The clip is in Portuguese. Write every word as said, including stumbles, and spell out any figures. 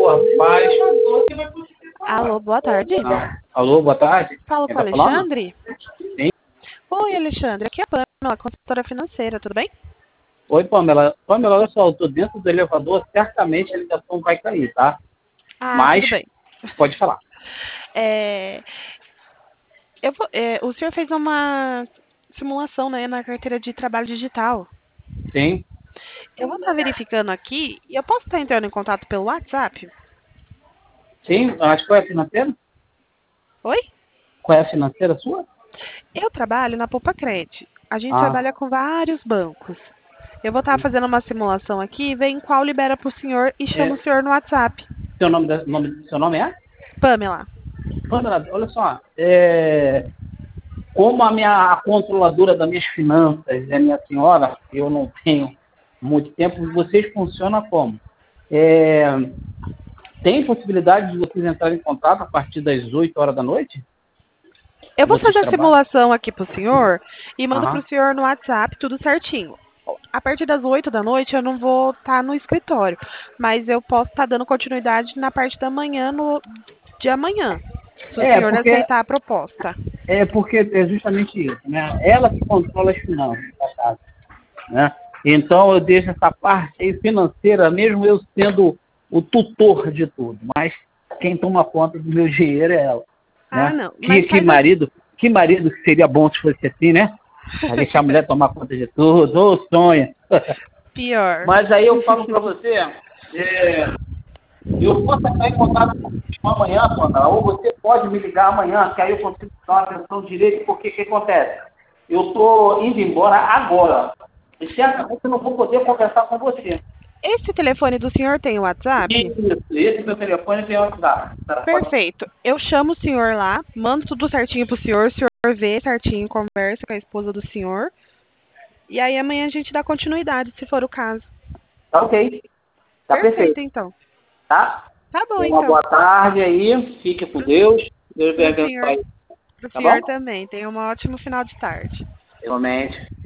rapaz. Alô, boa tarde. Ah, alô, boa tarde. Falo Quem com o tá falando? Alexandre? Sim. Oi, Alexandre. Aqui é a Pamela, consultora financeira, tudo bem? Oi, Pamela. Pamela, olha só, eu tô dentro do elevador, certamente a ligação vai cair, tá? Ah, Mas, tudo bem. pode falar. É, eu vou- é, o senhor fez uma simulação, né, na carteira de trabalho digital. Sim. Eu vou estar verificando aqui e eu posso estar entrando em contato pelo WhatsApp? Sim, acho que qual é a financeira? Oi? Qual é a financeira sua? Eu trabalho na Poupa Cred. A gente Ah, trabalha com vários bancos. Eu vou estar fazendo uma simulação aqui, vem em qual libera para o senhor e chama o é, senhor no WhatsApp. seu nome, da- nome, seu nome é? Pamela. Pamela, olha só, é, como a minha a controladora das minhas finanças é minha senhora, eu não tenho muito tempo, vocês funcionam como? É, tem possibilidade de vocês entrarem em contato a partir das oito horas da noite? Eu vou Vocês fazer a trabalham? simulação aqui pro senhor e mando pro Aham. senhor no WhatsApp tudo certinho. A partir das oito da noite eu não vou estar no escritório, mas eu posso estar dando continuidade na parte da manhã no de amanhã, se o É, senhor porque aceitar a proposta. é porque é justamente isso, né? Ela que controla as finanças da casa, né? Então eu deixo essa parte aí financeira, mesmo eu sendo o tutor de tudo, mas quem toma conta do meu dinheiro é ela, Ah, né? não, Que, mas que faz a... marido, que marido que seria bom se fosse assim, né? Pra deixar a mulher tomar conta de tudo, ô sonho. Pior. Mas aí eu falo para você, é, eu posso entrar em contato com você amanhã, Sandra, ou você pode me ligar amanhã, que aí eu consigo dar uma atenção direito, porque o que acontece? Eu estou indo embora agora. E certamente eu não vou poder conversar com você. Esse telefone do senhor tem WhatsApp? Isso, esse meu telefone tem WhatsApp. Tá? Pode... Perfeito. Eu chamo o senhor lá, mando tudo certinho pro senhor, o senhor vê certinho, conversa com a esposa do senhor. E aí amanhã a gente dá continuidade, se for o caso. Tá ok. Tá Perfeito, perfeito. então. Tá? Tá bom, Tenha uma então. boa tarde aí. Fique com Pro, Deus. Deus vai pro senhor, abençoar. pro Tá senhor bom? também. Tenha um ótimo final de tarde. Realmente.